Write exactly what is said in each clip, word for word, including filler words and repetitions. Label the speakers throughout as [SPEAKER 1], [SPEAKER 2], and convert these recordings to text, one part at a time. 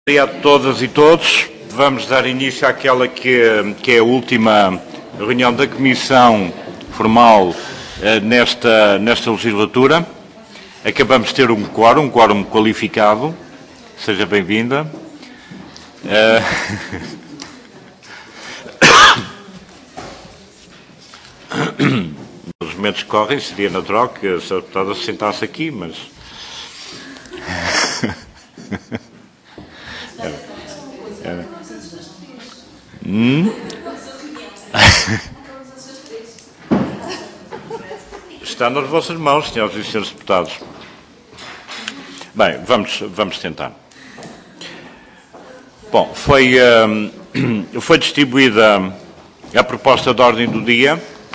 [SPEAKER 1] Bom dia a todas e todos. Vamos dar início àquela que é, que é a última reunião da Comissão formal eh, nesta, nesta legislatura. Acabamos de ter um quórum, um quórum qualificado. Seja bem-vinda. Eh... Os momentos que correm, seria natural que a senhora deputada se sentasse aqui, mas... É. Hum? Está nas vossas mãos, senhoras e senhores deputados. Bem, vamos, vamos tentar. Bom, foi, uh, foi distribuída a proposta de ordem do dia,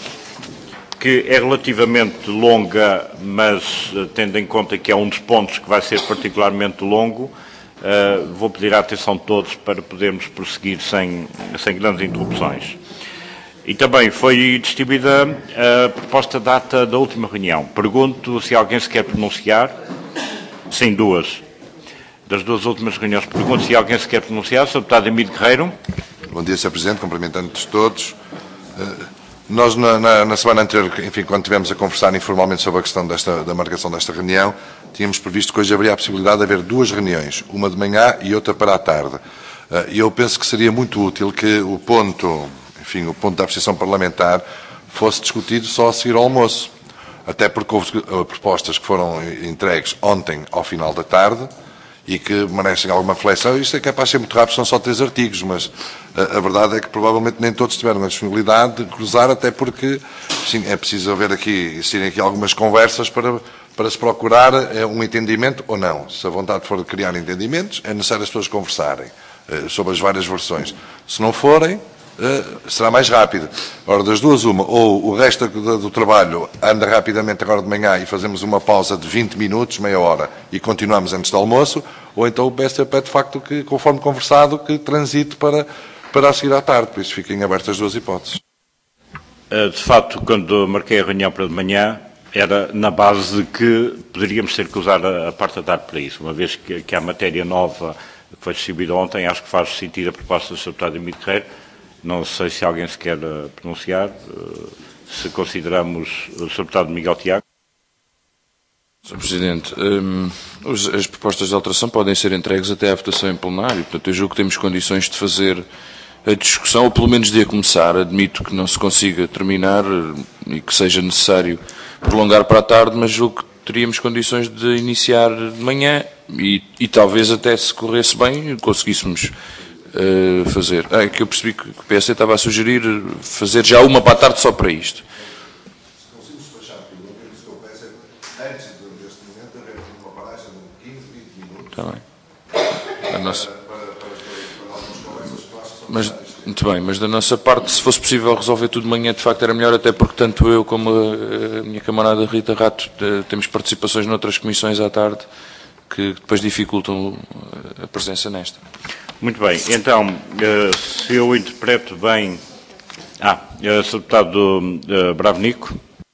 [SPEAKER 1] que é relativamente longa, mas uh, tendo em conta que é um dos pontos que vai ser particularmente longo, Uh, vou pedir a atenção de todos para podermos prosseguir sem, sem grandes interrupções. E também foi distribuída a proposta de data da última reunião. Pergunto se alguém se quer pronunciar. Sim, duas. Das duas últimas reuniões, pergunto se alguém se quer pronunciar. senhor Deputado Emílio Guerreiro.
[SPEAKER 2] Bom dia, senhor Presidente, cumprimentando-nos todos. Uh, nós, na, na, na semana anterior, enfim, quando estivemos a conversar informalmente sobre a questão desta, da marcação desta reunião, tínhamos previsto que hoje haveria a possibilidade de haver duas reuniões, uma de manhã e outra para a tarde. E eu penso que seria muito útil que o ponto, enfim, o ponto da apreciação parlamentar fosse discutido só a seguir ao almoço. Até porque houve propostas que foram entregues ontem ao final da tarde e que merecem alguma reflexão. Isto é capaz de ser muito rápido, são só três artigos, mas a, a verdade é que provavelmente nem todos tiveram a disponibilidade de cruzar, até porque, sim, é preciso haver aqui, existirem aqui algumas conversas para... para se procurar um entendimento ou não. Se a vontade for de criar entendimentos, é necessário as pessoas conversarem uh, sobre as várias versões. Se não forem, uh, será mais rápido. Ora, das duas, uma, ou o resto do, do trabalho anda rapidamente agora de manhã e fazemos uma pausa de vinte minutos, meia hora, e continuamos antes do almoço, ou então o B S T P, de facto, que, conforme conversado, que transite para, para a seguir à tarde. Por isso fiquem abertas as duas hipóteses.
[SPEAKER 1] Uh, de facto, quando marquei a reunião para de manhã, era na base de que poderíamos ter que usar a, a parte da tarde para isso, uma vez que, que há matéria nova que foi distribuída ontem, acho que faz sentido a proposta do senhor Deputado Emílio Guerreiro. Não sei se alguém se quer uh, pronunciar, uh, se consideramos o senhor Deputado Miguel Tiago.
[SPEAKER 3] senhor Presidente, um, as propostas de alteração podem ser entregues até à votação em plenário, portanto eu julgo que temos condições de fazer a discussão, ou pelo menos de a começar. Admito que não se consiga terminar e que seja necessário prolongar para a tarde, mas julgo que teríamos condições de iniciar de manhã e, e talvez até, se corresse bem, conseguíssemos uh, fazer. Ah, é que eu percebi que o P S D estava a sugerir fazer já uma para a tarde só para isto.
[SPEAKER 2] Se conseguimos despachar aquilo, eu penso que o P S D, antes deste momento, haver uma paragem de quinze, vinte minutos.
[SPEAKER 3] Está bem. A nossa...
[SPEAKER 2] para, para, para, para algumas conversas que eu acho que são
[SPEAKER 3] mas, muito bem, mas da nossa parte, se fosse possível resolver tudo de manhã, de facto era melhor, até porque tanto eu como a, a minha camarada Rita Rato de, temos participações noutras comissões à tarde que depois dificultam a presença nesta.
[SPEAKER 1] Muito bem, então, se eu interpreto bem... Ah, senhor Deputado uh, Bravenico.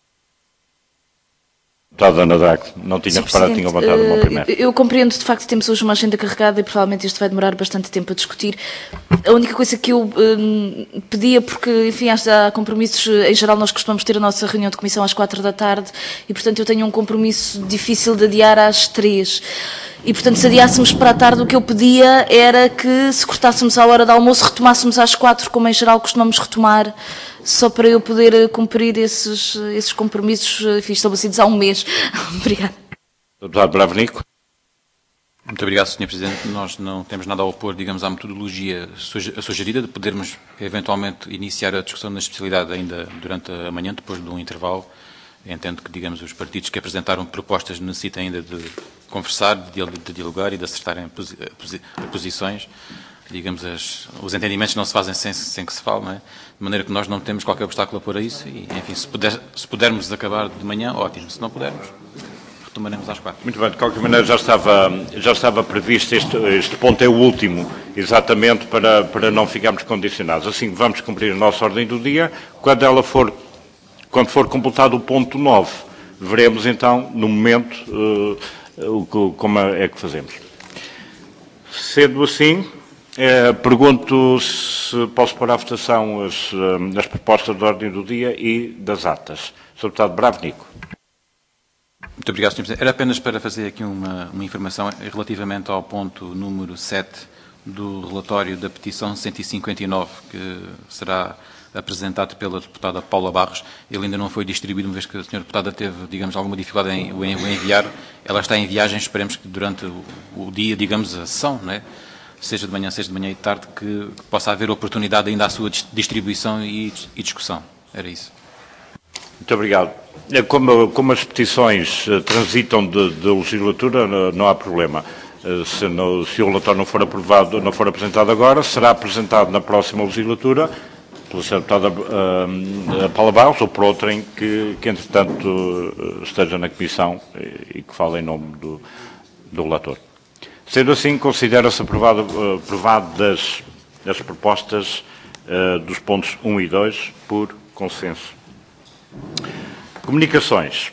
[SPEAKER 1] Deputado Ana Drago, não tinha reparado, tinha levantado a mão primeiro.
[SPEAKER 4] Eu compreendo, de facto, temos hoje uma agenda carregada e provavelmente isto vai demorar bastante tempo a discutir. A única coisa que eu hum, pedia, porque, enfim, há compromissos, em geral nós costumamos ter a nossa reunião de comissão às quatro da tarde e, portanto, eu tenho um compromisso difícil de adiar às três. E, portanto, se adiássemos para a tarde, o que eu pedia era que, se cortássemos à hora do almoço, retomássemos às quatro, como em geral costumamos retomar, só para eu poder cumprir esses, esses compromissos, enfim, estabelecidos há um mês. Obrigada.
[SPEAKER 1] Deputado Bravenico.
[SPEAKER 5] Muito obrigado, senhor Presidente. Nós não temos nada a opor, digamos, à metodologia sugerida de podermos, eventualmente, iniciar a discussão na especialidade ainda durante a manhã, depois de um intervalo. Entendo que, digamos, os partidos que apresentaram propostas necessitam ainda de conversar, de, de dialogar e de acertarem posi posi posições. Digamos, as, os entendimentos não se fazem sem, sem que se fale, não é? De maneira que nós não temos qualquer obstáculo a pôr a isso e, enfim, se, puder, se pudermos acabar de manhã, ótimo. Se não pudermos, retomaremos às quatro.
[SPEAKER 1] Muito bem, de qualquer maneira já estava, já estava previsto, este, este ponto é o último, exatamente para, para não ficarmos condicionados. Assim, vamos cumprir a nossa ordem do dia. Quando ela for, quando for completado o ponto nove, veremos então, no momento, uh, o, como é que fazemos. Sendo assim, eh, pergunto se posso pôr à votação as, eh, as propostas de ordem do dia e das atas. senhor Deputado Bravo Nico.
[SPEAKER 5] Muito obrigado, senhor Presidente. Era apenas para fazer aqui uma, uma informação relativamente ao ponto número sete do relatório da petição cento e cinquenta e nove, que será apresentado pela deputada Paula Barros. Ele ainda não foi distribuído, uma vez que a senhora deputada teve, digamos, alguma dificuldade em o enviar. Ela está em viagem, esperemos que durante o, o dia, digamos, a sessão, não é? Seja de manhã, seja de manhã e de tarde, que, que possa haver oportunidade ainda à sua distribuição e, e discussão. Era isso.
[SPEAKER 1] Muito obrigado. Como, como as petições uh, transitam de, de legislatura, não, não há problema. Uh, se, no, se o relatório não for aprovado, não for apresentado agora, será apresentado na próxima legislatura pela senhora deputada uh, Paula Barros ou por outrem que, que entretanto, uh, esteja na Comissão e, e que fale em nome do, do relator. Sendo assim, considera-se aprovado, uh, aprovado das, das propostas uh, dos pontos um e dois por consenso. Comunicações.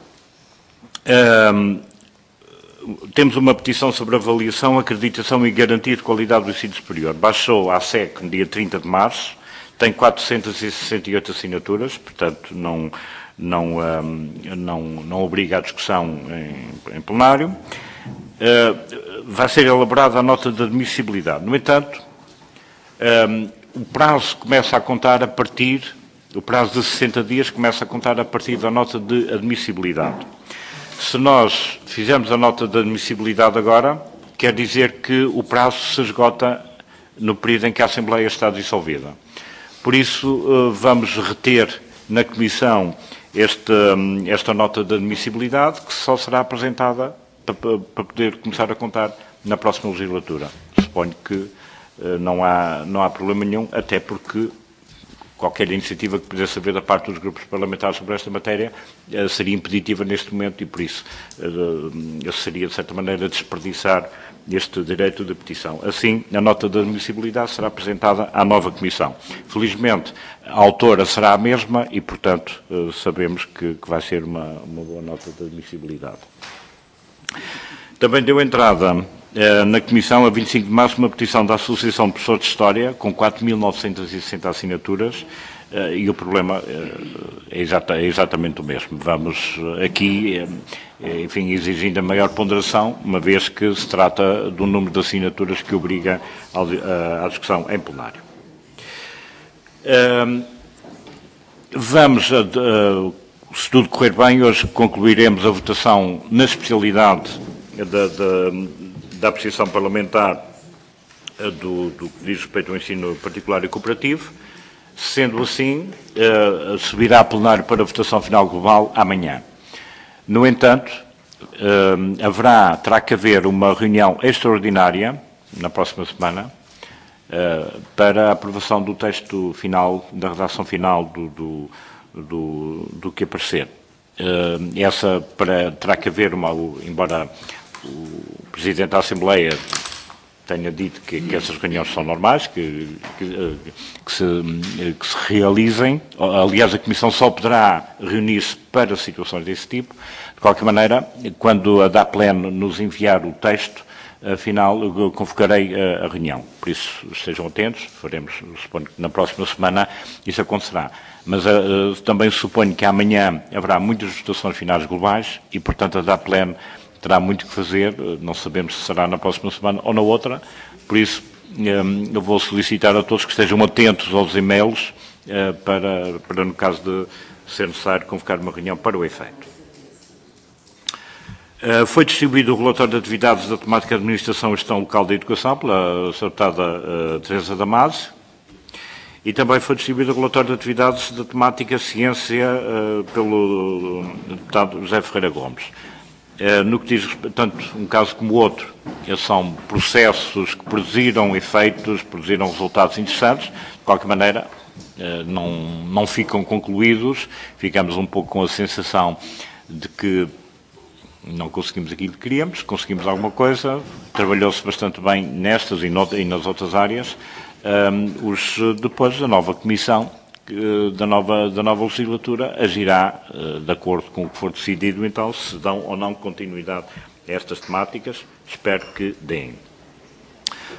[SPEAKER 1] Um, temos uma petição sobre avaliação, acreditação e garantia de qualidade do ensino superior. Baixou à S E C no dia trinta de março, tem quatrocentas e sessenta e oito assinaturas, portanto não, não, um, não, não obriga à discussão em, em plenário. Uh, vai ser elaborada a nota de admissibilidade. No entanto, um, o prazo começa a contar a partir... O prazo de sessenta dias começa a contar a partir da nota de admissibilidade. Se nós fizermos a nota de admissibilidade agora, quer dizer que o prazo se esgota no período em que a Assembleia está dissolvida. Por isso, vamos reter na Comissão este, esta nota de admissibilidade, que só será apresentada para, para poder começar a contar na próxima legislatura. Suponho que não há, não há problema nenhum, até porque qualquer iniciativa que pudesse haver da parte dos grupos parlamentares sobre esta matéria uh, seria impeditiva neste momento e, por isso, uh, seria, de certa maneira, desperdiçar este direito de petição. Assim, a nota de admissibilidade será apresentada à nova Comissão. Felizmente, a autora será a mesma e, portanto, uh, sabemos que, que vai ser uma, uma boa nota de admissibilidade. Também deu entrada na Comissão, a vinte e cinco de março, uma petição da Associação de Professores de História, com quatro mil novecentas e sessenta assinaturas, e o problema é, exata, é exatamente o mesmo. Vamos aqui, enfim, exigindo a maior ponderação, uma vez que se trata de um número de assinaturas que obriga à discussão em plenário. Vamos, se tudo correr bem, hoje concluiremos a votação na especialidade da, da da apreciação parlamentar do, do que diz respeito ao ensino particular e cooperativo. Sendo assim, uh, subirá a plenário para a votação final global amanhã. No entanto, uh, haverá, terá que haver uma reunião extraordinária, na próxima semana, uh, para a aprovação do texto final, da redação final do, do, do, do que aparecer. Uh, essa para, terá que haver uma, embora o Presidente da Assembleia tenha dito que, que essas reuniões são normais, que, que, que, se, que se realizem. Aliás, a Comissão só poderá reunir-se para situações desse tipo. De qualquer maneira, quando a DAPLEN nos enviar o texto, afinal, eu convocarei a, a reunião. Por isso, estejam atentos, faremos, suponho que na próxima semana isso acontecerá. Mas uh, também suponho que amanhã haverá muitas votações finais globais e, portanto, a DAPLEN terá muito que fazer, não sabemos se será na próxima semana ou na outra, por isso eu vou solicitar a todos que estejam atentos aos e-mails para, para no caso de ser necessário, convocar uma reunião para o efeito. Foi distribuído o relatório de atividades da temática de Administração e Gestão Local da Educação pela senhora deputada Teresa Damasio e também foi distribuído o relatório de atividades da temática Ciência pelo deputado José Ferreira Gomes. No que diz respeito, tanto um caso como o outro, são processos que produziram efeitos, produziram resultados interessantes, de qualquer maneira não, não ficam concluídos, ficamos um pouco com a sensação de que não conseguimos aquilo que queríamos, conseguimos alguma coisa, trabalhou-se bastante bem nestas e, not, e nas outras áreas, um, os, depois a nova Comissão Da nova, da nova legislatura agirá uh, de acordo com o que for decidido, então, se dão ou não continuidade a estas temáticas, espero que deem.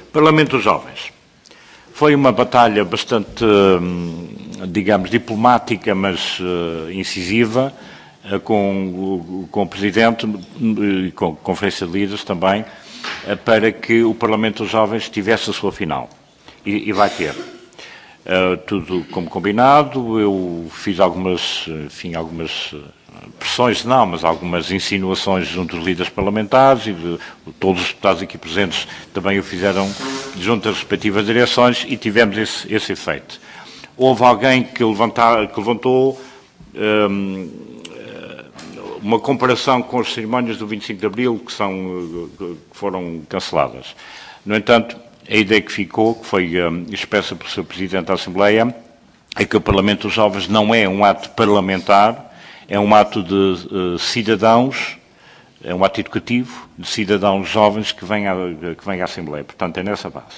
[SPEAKER 1] Parlamento dos Jovens. Foi uma batalha bastante, digamos, diplomática, mas uh, incisiva, uh, com, com o Presidente e com a Conferência de Líderes também, uh, para que o Parlamento dos Jovens tivesse a sua final. E, e vai ter. Uh, tudo como combinado. Eu fiz algumas, enfim, algumas pressões, não, mas algumas insinuações junto dos líderes parlamentares e de, de todos os deputados aqui presentes também o fizeram junto às respectivas direções e tivemos esse, esse efeito. Houve alguém que, levantar, que levantou um, uma comparação com as cerimónias do vinte e cinco de Abril que, são, que foram canceladas. No entanto, a ideia que ficou, que foi um, expressa pelo seu Presidente da Assembleia, é que o Parlamento dos Jovens não é um ato parlamentar, é um ato de uh, cidadãos, é um ato educativo de cidadãos jovens que vêm à, que vêm à Assembleia. Portanto, é nessa base.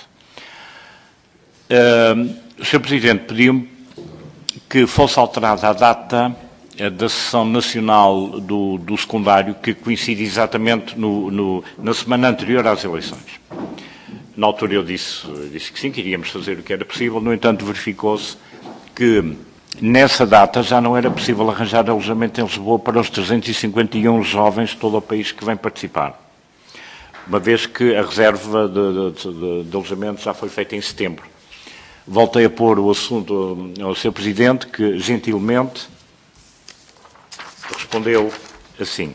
[SPEAKER 1] Uh, o senhor Presidente pediu-me que fosse alterada a data uh, da sessão nacional do, do secundário, que coincide exatamente no, no, na semana anterior às eleições. Na altura eu disse, disse que sim, que iríamos fazer o que era possível, no entanto verificou-se que nessa data já não era possível arranjar alojamento em Lisboa para os trezentos e cinquenta e um jovens de todo o país que vêm participar, uma vez que a reserva de, de, de, de alojamento já foi feita em setembro. Voltei a pôr o assunto ao senhor Presidente, que gentilmente respondeu assim.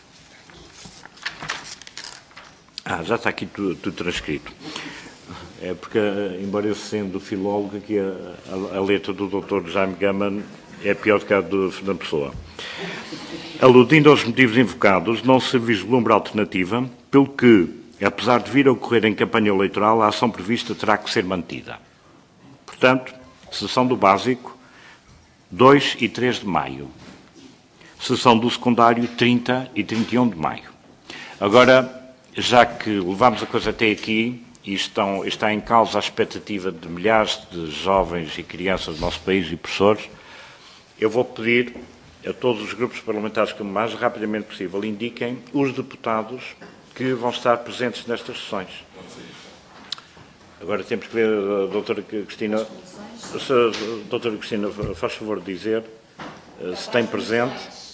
[SPEAKER 1] Ah, já está aqui tudo, tudo transcrito. É porque, embora eu sendo filólogo, aqui a, a, a letra do doutor Jaime Gama é pior do que a do Fernando Pessoa. Aludindo aos motivos invocados, não se vislumbra alternativa, pelo que, apesar de vir a ocorrer em campanha eleitoral, a ação prevista terá que ser mantida. Portanto, sessão do básico, dois e três de maio. Sessão do secundário, trinta e trinta e um de maio. Agora, já que levámos a coisa até aqui, e estão, está em causa a expectativa de milhares de jovens e crianças do nosso país e professores, eu vou pedir a todos os grupos parlamentares que o mais rapidamente possível indiquem os deputados que vão estar presentes nestas sessões. Agora temos que ver a doutora Cristina, se a doutora Cristina faz favor de dizer se tem presente.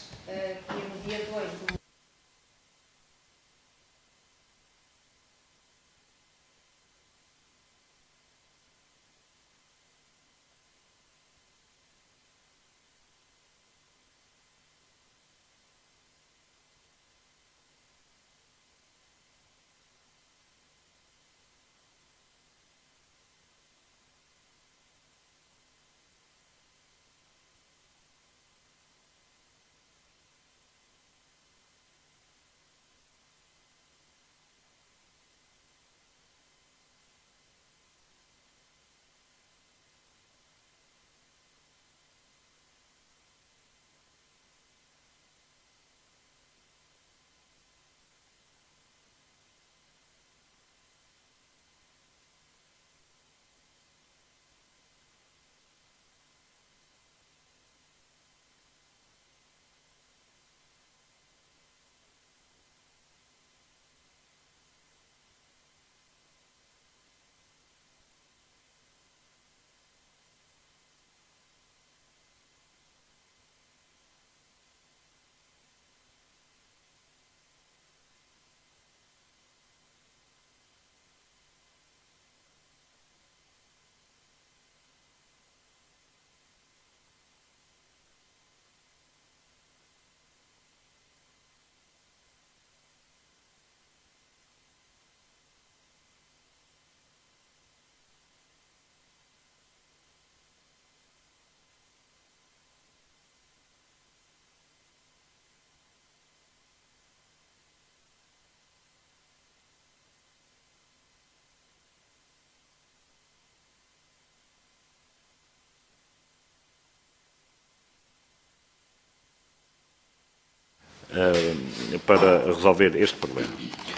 [SPEAKER 1] Para resolver este problema.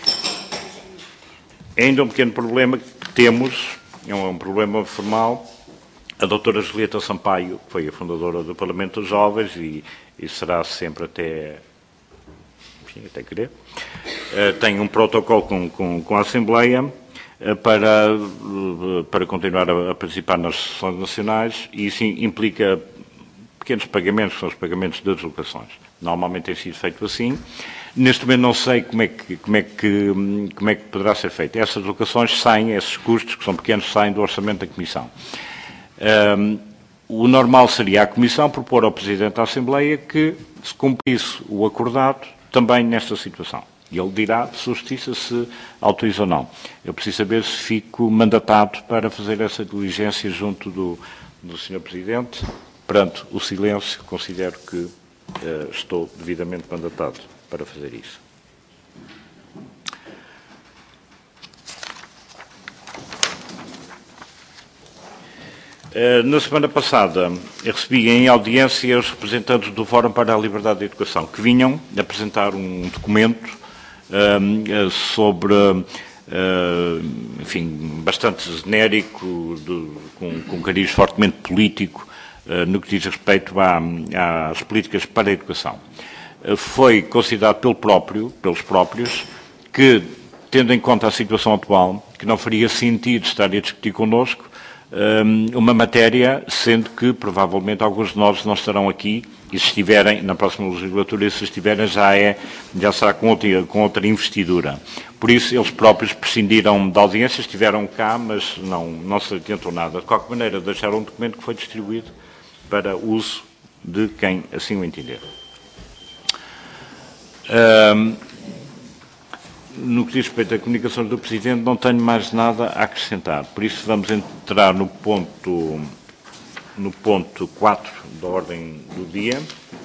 [SPEAKER 1] É ainda um pequeno problema que temos, é um problema formal. A doutora Julieta Sampaio foi a fundadora do Parlamento dos Jovens e, e será sempre até, enfim, até querer. Uh, tem um protocolo com, com, com a Assembleia, para, para continuar a, a participar nas sessões nacionais, e isso implica pequenos pagamentos, que são os pagamentos de deslocações. Normalmente tem sido feito assim. Neste momento não sei como é que, como é que, como é que poderá ser feito. Essas deslocações saem, esses custos, que são pequenos, saem do orçamento da Comissão. Um, o normal seria a Comissão propor ao Presidente da Assembleia que se cumprisse o acordado também nesta situação. E ele dirá, se justiça, se autoriza ou não. Eu preciso saber se fico mandatado para fazer essa diligência junto do, do senhor Presidente. Perante o silêncio, considero que uh, estou devidamente mandatado para fazer isso. Uh, na semana passada, eu recebi em audiência os representantes do Fórum para a Liberdade de Educação, que vinham apresentar um documento uh, sobre, uh, enfim, bastante genérico, de, com, com cariz fortemente político, no que diz respeito à, às políticas para a educação. Foi considerado pelo próprio, pelos próprios que, tendo em conta a situação atual, que não faria sentido estar a discutir connosco uma matéria, sendo que provavelmente alguns de nós não estarão aqui, e se estiverem na próxima legislatura, e se estiverem já, é, já será com outra, com outra investidura. Por isso, eles próprios prescindiram da audiência, estiveram cá, mas não, não se adiantou nada. De qualquer maneira, deixaram um documento que foi distribuído para uso de quem assim o entender. Um, no que diz respeito à comunicação do Presidente, não tenho mais nada a acrescentar. Por isso, vamos entrar no ponto, no ponto quatro da ordem do dia.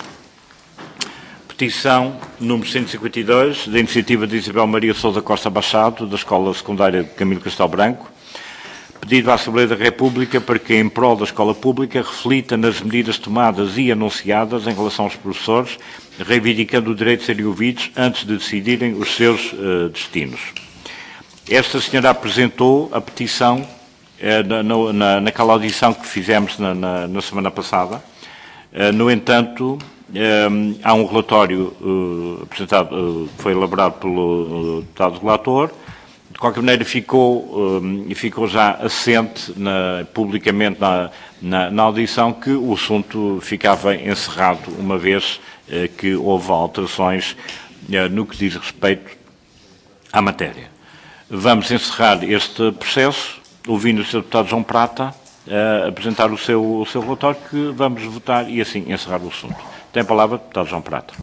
[SPEAKER 1] Petição número cento e cinquenta e dois, da iniciativa de Isabel Maria Sousa Costa Machado, da Escola Secundária de Camilo Castelo Branco, pedido à Assembleia da República para que, em prol da escola pública, reflita nas medidas tomadas e anunciadas em relação aos professores, reivindicando o direito de serem ouvidos antes de decidirem os seus uh, destinos. Esta senhora apresentou a petição uh, na, na, naquela audição que fizemos na, na, na semana passada. Uh, no entanto, um, há um relatório uh, apresentado, uh, que foi elaborado pelo uh, deputado relator. De qualquer maneira, ficou, um, ficou já assente na, publicamente na, na, na audição que o assunto ficava encerrado, uma vez uh, que houve alterações uh, no que diz respeito à matéria. Vamos encerrar este processo, ouvindo o senhor deputado João Prata uh, apresentar o seu, o seu relatório, que vamos votar e assim encerrar o assunto. Tem a palavra o deputado João Prata.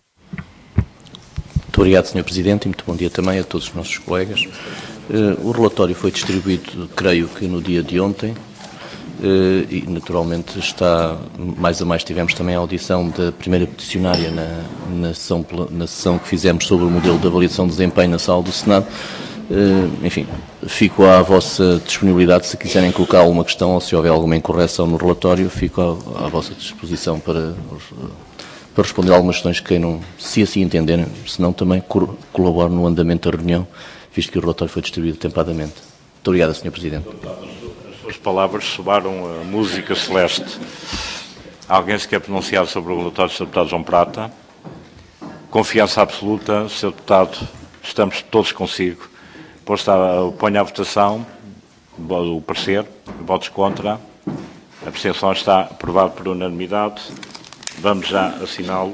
[SPEAKER 6] Muito obrigado, senhor Presidente, e muito bom dia também a todos os nossos colegas. Uh, o relatório foi distribuído, creio que no dia de ontem, uh, e naturalmente está, mais a mais tivemos também a audição da primeira peticionária na, na, sessão, na sessão que fizemos sobre o modelo de avaliação de desempenho na sala do Senado. Uh, enfim, fico à vossa disponibilidade se quiserem colocar alguma questão ou se houver alguma incorreção no relatório, fico à, à vossa disposição para, para responder a algumas questões que queiram, se assim entenderem, senão também colaboro no andamento da reunião, visto que o relatório foi distribuído tempadamente. Muito obrigado, senhor Presidente.
[SPEAKER 1] As suas palavras soaram a música celeste. Alguém se quer pronunciar sobre o relatório do senhor Deputado João Prata? Confiança absoluta, senhor Deputado, estamos todos consigo. Posto a, ponho à votação o parecer, votos contra, a abstenção está aprovado por unanimidade. Vamos já assiná-lo.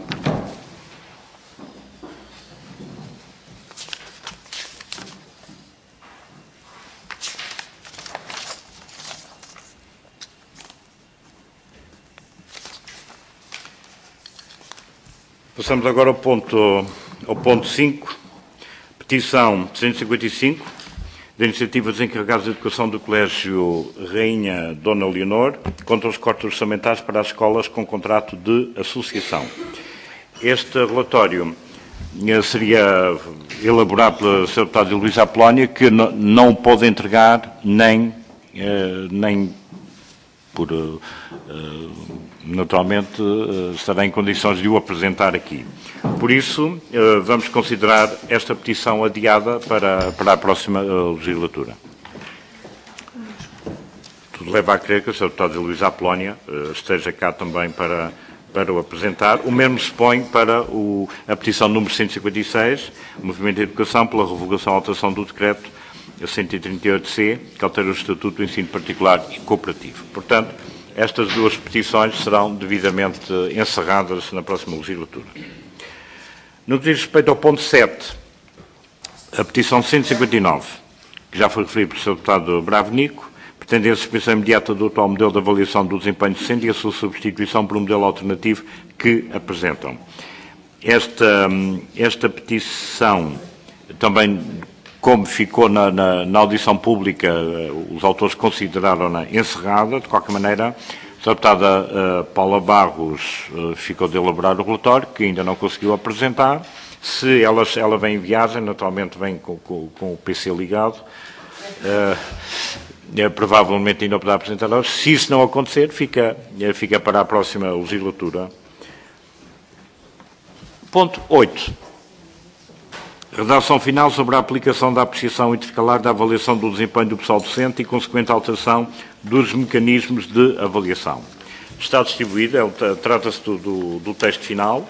[SPEAKER 1] Passamos agora ao ponto, ao ponto cinco, petição cento e cinquenta e cinco, da iniciativa dos encarregados de educação do Colégio Rainha Dona Leonor, contra os cortes orçamentais para as escolas com contrato de associação. Este relatório seria elaborado pelo senhor deputado Luís Apolónia, que não o pode entregar nem, nem por... naturalmente, estará em condições de o apresentar aqui. Por isso, vamos considerar esta petição adiada para, para a próxima legislatura. Tudo leva a crer que o senhor deputado Luís Apolónia esteja cá também para, para o apresentar. O mesmo se põe para o, a petição número cento e cinquenta e seis, Movimento de Educação, pela revogação e alteração do decreto cento e trinta e oito C, que altera o Estatuto do Ensino Particular e Cooperativo. Portanto, estas duas petições serão devidamente encerradas na próxima legislatura. No que diz respeito ao ponto sete, a petição cento e cinquenta e nove, que já foi referida pelo senhor Deputado Bravo Nico, pretende a suspensão imediata do atual modelo de avaliação do desempenho docente e a sua substituição por um modelo alternativo que apresentam. Esta, esta petição também, como ficou na, na, na audição pública, os autores consideraram-na encerrada. De qualquer maneira, a deputada uh, Paula Barros uh, ficou de elaborar o relatório, que ainda não conseguiu apresentar. Se ela, ela vem em viagem, naturalmente vem com, com, com o P C ligado, uh, é, provavelmente ainda poderá apresentar hoje. Se isso não acontecer, fica, fica para a próxima legislatura. Ponto oito. Redação final sobre a aplicação da apreciação intercalar da avaliação do desempenho do pessoal docente e consequente alteração dos mecanismos de avaliação. Está distribuído, é, trata-se do, do, do texto final.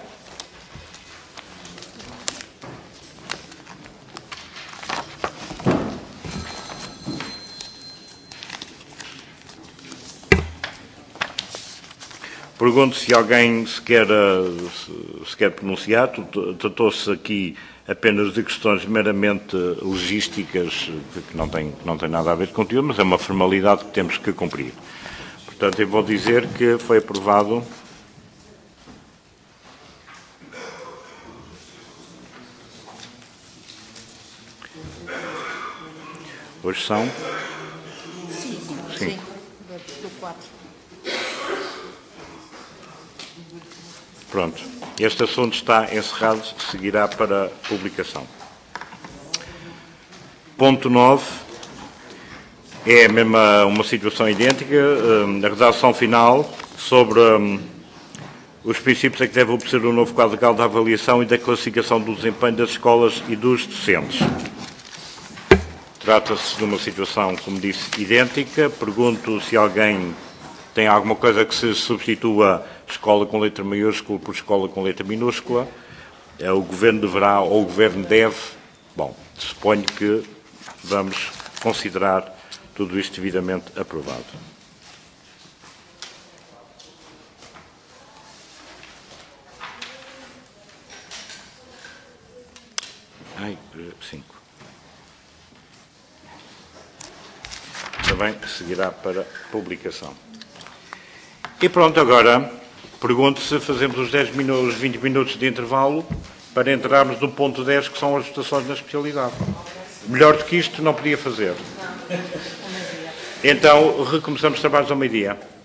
[SPEAKER 1] Pergunto se alguém se quer, se quer pronunciar. Tratou-se aqui apenas de questões meramente logísticas, que não têm, que não têm nada a ver com conteúdo, mas é uma formalidade que temos que cumprir. Portanto, eu vou dizer que foi aprovado. Hoje são?
[SPEAKER 7] Sim, sim. Sim. Do quatro.
[SPEAKER 1] Pronto. Este assunto está encerrado, seguirá para publicação. Ponto nove. É mesmo uma situação idêntica. A redação final sobre um, os princípios a que deve obedecer o novo quadro legal da avaliação e da classificação do desempenho das escolas e dos docentes. Trata-se de uma situação, como disse, idêntica. Pergunto se alguém tem alguma coisa que se substitua escola com letra maiúscula por escola com letra minúscula. O Governo deverá, ou o Governo deve, bom, suponho que vamos considerar tudo isto devidamente aprovado. Ai, cinco. Também seguirá para publicação. E pronto, agora pergunto se fazemos os, dez minutos, os vinte minutos de intervalo para entrarmos no ponto dez, que são as votações na especialidade. Melhor do que isto não podia fazer. Então, recomeçamos os trabalhos ao meio-dia.